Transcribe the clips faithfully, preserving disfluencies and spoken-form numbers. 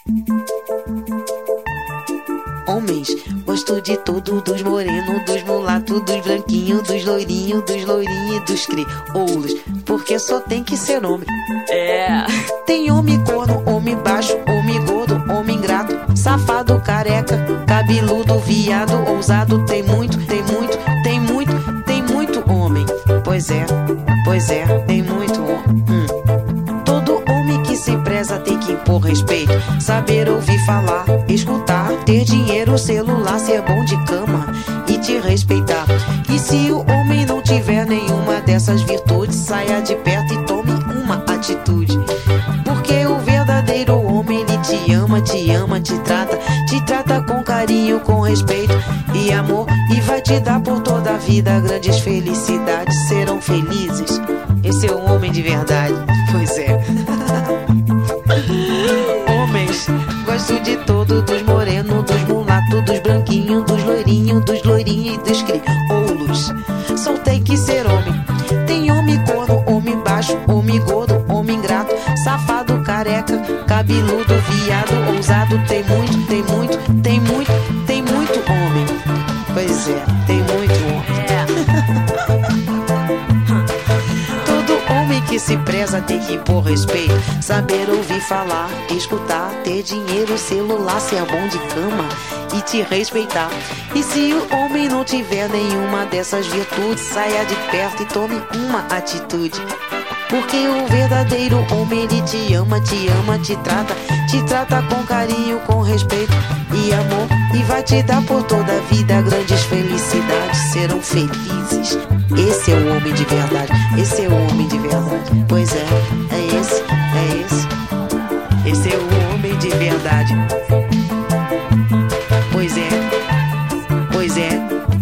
Homens, gosto de tudo, dos morenos, dos mulatos, dos branquinhos, dos loirinhos, dos loirinhos e dos crioulos, porque só tem que ser homem. É. Tem homem corno, homem baixo, homem gordo, homem ingrato, safado, careca, cabeludo, viado, ousado. Tem muito, tem muito, tem muito, tem muito homem. Pois é, pois é, tem muito homem. Hum. Todo homem que se preza tem que impor respeito, saber ouvir falar, escutar, ter dinheiro, celular, ser bom de cama e te respeitar. E se o homem não tiver nenhuma dessas virtudes, saia de perto e tome uma atitude. Porque o verdadeiro homem, ele te ama, te ama, te trata, te trata com carinho, com respeito e amor, e vai te dar por toda a vida grandes felicidades. Serão felizes. Esse é um homem de verdade. Pois é. Homens, gosto de todo, dos morenos, dos mulatos, dos branquinhos, dos loirinhos, dos loirinhos e dos crioulos. Só tem que ser homem. Tem homem corno, homem baixo, homem gordo, homem ingrato, safado, careca, cabeludo, viado, ousado. Tem muito, tem muito, tem muito, tem muito homem. Pois é, tem muito homem. Que se preza tem que impor respeito, saber ouvir falar, escutar, ter dinheiro, celular, ser bom de cama e te respeitar. E se o homem não tiver nenhuma dessas virtudes, saia de perto e tome uma atitude. Porque o verdadeiro homem, ele te ama, te ama, te trata, te trata com carinho, com respeito e amor, e vai te dar por toda a vida grandes felicidades. Serão felizes. Esse é o homem de verdade. Esse é o homem de verdade. Pois é, é esse, é esse. Esse é o homem de verdade. Pois é, pois é.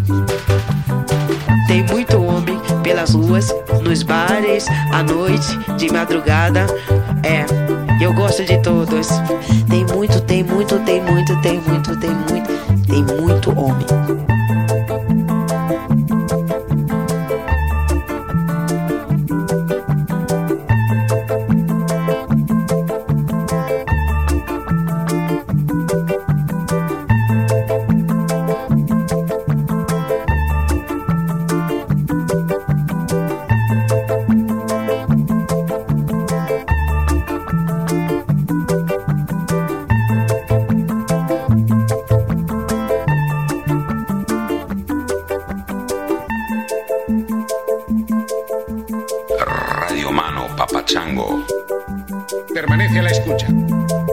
Tem muito homem pelas ruas, nos bares, à noite, de madrugada. É, eu gosto de todos. Tem muito, tem muito, tem muito, tem muito, tem muito, tem muito homem. Radio Mano Papachango. Permanece a la escucha.